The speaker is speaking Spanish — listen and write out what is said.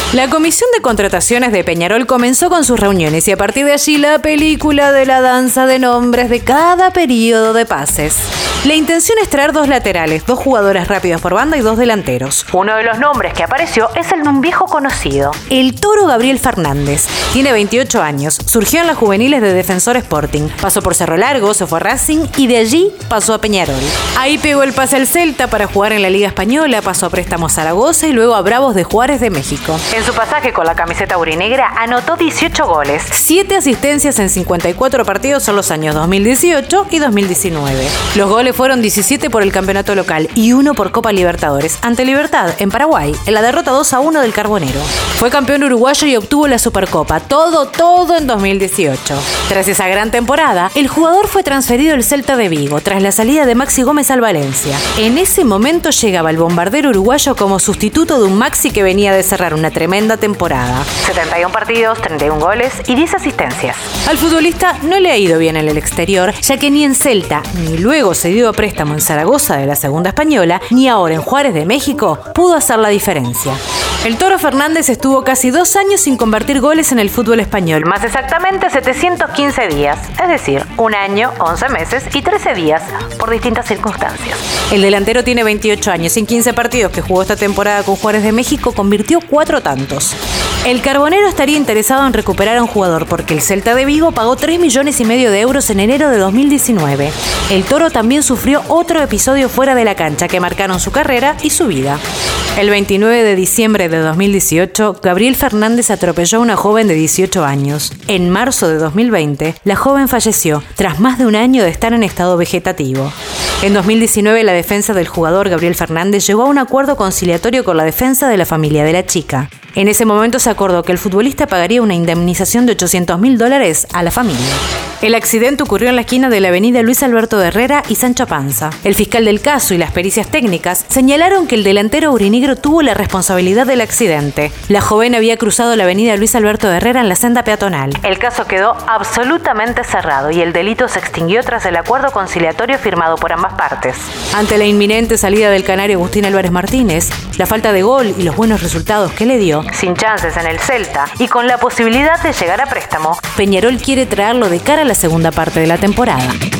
La comisión de contrataciones de Peñarol comenzó con sus reuniones y a partir de allí la película de la danza de nombres de cada periodo de pases. La intención es traer 2 laterales, 2 jugadores rápidos por banda y 2 delanteros. Uno de los nombres que apareció es el de un viejo conocido, el Toro Gabriel Fernández. Tiene 28 años, surgió en las juveniles de Defensor Sporting, pasó por Cerro Largo, se fue a Racing y de allí pasó a Peñarol. Ahí pegó el pase al Celta para jugar en la Liga Española, pasó a préstamo a Zaragoza y luego a Bravos de Juárez de México. En su pasaje con la camiseta aurinegra anotó 18 goles, 7 asistencias en 54 partidos en los años 2018 y 2019. Los goles fueron 17 por el campeonato local y 1 por Copa Libertadores, ante Libertad, en Paraguay, en la derrota 2-1 del Carbonero. Fue campeón uruguayo y obtuvo la Supercopa, todo en 2018. Tras esa gran temporada, el jugador fue transferido al Celta de Vigo, tras la salida de Maxi Gómez al Valencia. En ese momento llegaba el bombardero uruguayo como sustituto de un Maxi que venía de cerrar una tremenda temporada. 71 partidos, 31 goles y 10 asistencias. Al futbolista no le ha ido bien en el exterior, ya que ni en Celta, ni luego cedido a préstamo en Zaragoza de la Segunda Española, ni ahora en Juárez de México, pudo hacer la diferencia. El Toro Fernández estuvo casi 2 años sin convertir goles en el fútbol español, más exactamente 715 días, es decir, 1 año, 11 meses y 13 días, por distintas circunstancias. El delantero tiene 28 años, en 15 partidos que jugó esta temporada con Juárez de México, convirtió 4 tantos. El Carbonero estaría interesado en recuperar a un jugador porque el Celta de Vigo pagó 3,5 millones de euros en enero de 2019. El Toro también sufrió otro episodio fuera de la cancha que marcaron su carrera y su vida. El 29 de diciembre de 2018, Gabriel Fernández atropelló a una joven de 18 años. En marzo de 2020, la joven falleció tras más de 1 año de estar en estado vegetativo. En 2019, la defensa del jugador Gabriel Fernández llegó a un acuerdo conciliatorio con la defensa de la familia de la chica. En ese momento se acordó que el futbolista pagaría una indemnización de $800,000 a la familia. El accidente ocurrió en la esquina de la avenida Luis Alberto de Herrera y Sancho Panza. El fiscal del caso y las pericias técnicas señalaron que el delantero aurinegro tuvo la responsabilidad del accidente. La joven había cruzado la avenida Luis Alberto de Herrera en la senda peatonal. El caso quedó absolutamente cerrado y el delito se extinguió tras el acuerdo conciliatorio firmado por ambas partes. Ante la inminente salida del canario Agustín Álvarez Martínez, la falta de gol y los buenos resultados que le dio, sin chances en el Celta y con la posibilidad de llegar a préstamo, Peñarol quiere traerlo de cara a la segunda parte de la temporada.